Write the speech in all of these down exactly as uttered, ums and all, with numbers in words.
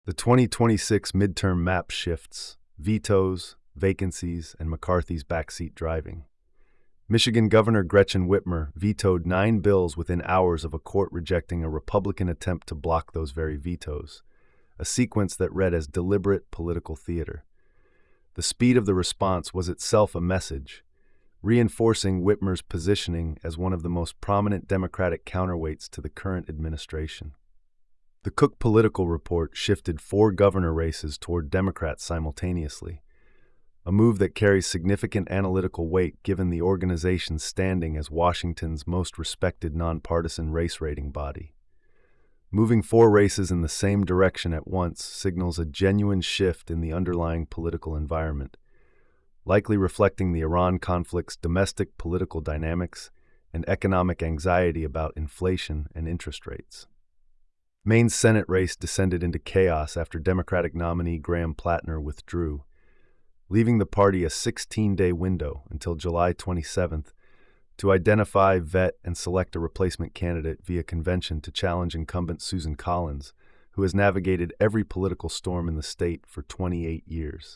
The twenty twenty-six midterm map shifts, vetoes, vacancies, and McCarthy's backseat driving. Michigan Governor Gretchen Whitmer vetoed nine bills within hours of a court rejecting a Republican attempt to block those very vetoes, a sequence that read as deliberate political theater. The speed of the response was itself a message, reinforcing Whitmer's positioning as one of the most prominent Democratic counterweights to the current administration. The Cook Political Report shifted four governor races toward Democrats simultaneously, a move that carries significant analytical weight given the organization's standing as Washington's most respected nonpartisan race rating body. Moving four races in the same direction at once signals a genuine shift in the underlying political environment, likely reflecting the Iran conflict's domestic political dynamics and economic anxiety about inflation and interest rates. Maine's Senate race descended into chaos after Democratic nominee Graham Plattner withdrew, leaving the party a sixteen-day window until July twenty-seventh to identify, vet, and select a replacement candidate via convention to challenge incumbent Susan Collins, who has navigated every political storm in the state for twenty-eight years.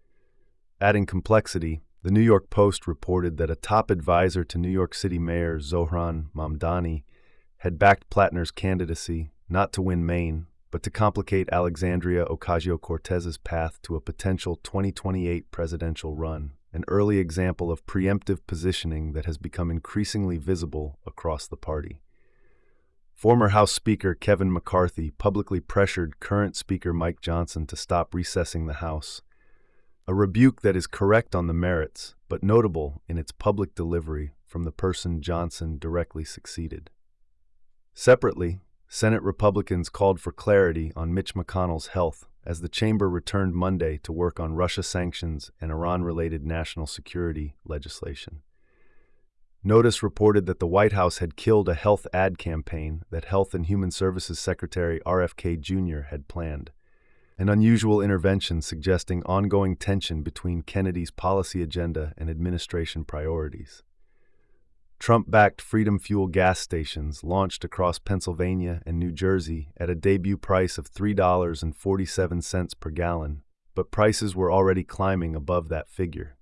Adding complexity, the New York Post reported that a top advisor to New York City Mayor Zohran Mamdani had backed Plattner's candidacy not to win Maine, but to complicate Alexandria Ocasio-Cortez's path to a potential twenty twenty-eight presidential run, an early example of preemptive positioning that has become increasingly visible across the party. Former House Speaker Kevin McCarthy publicly pressured current Speaker Mike Johnson to stop recessing the House, a rebuke that is correct on the merits, but notable in its public delivery from the person Johnson directly succeeded. Separately, Senate Republicans called for clarity on Mitch McConnell's health as the chamber returned Monday to work on Russia sanctions and Iran-related national security legislation. Notice reported that the White House had killed a health ad campaign that Health and Human Services Secretary R F K Junior had planned, an unusual intervention suggesting ongoing tension between Kennedy's policy agenda and administration priorities. Trump-backed Freedom Fuel gas stations launched across Pennsylvania and New Jersey at a debut price of three dollars and forty-seven cents per gallon, but prices were already climbing above that figure.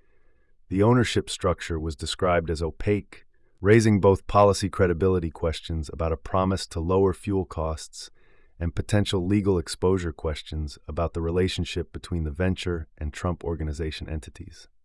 The ownership structure was described as opaque, raising both policy credibility questions about a promise to lower fuel costs and potential legal exposure questions about the relationship between the venture and Trump Organization entities.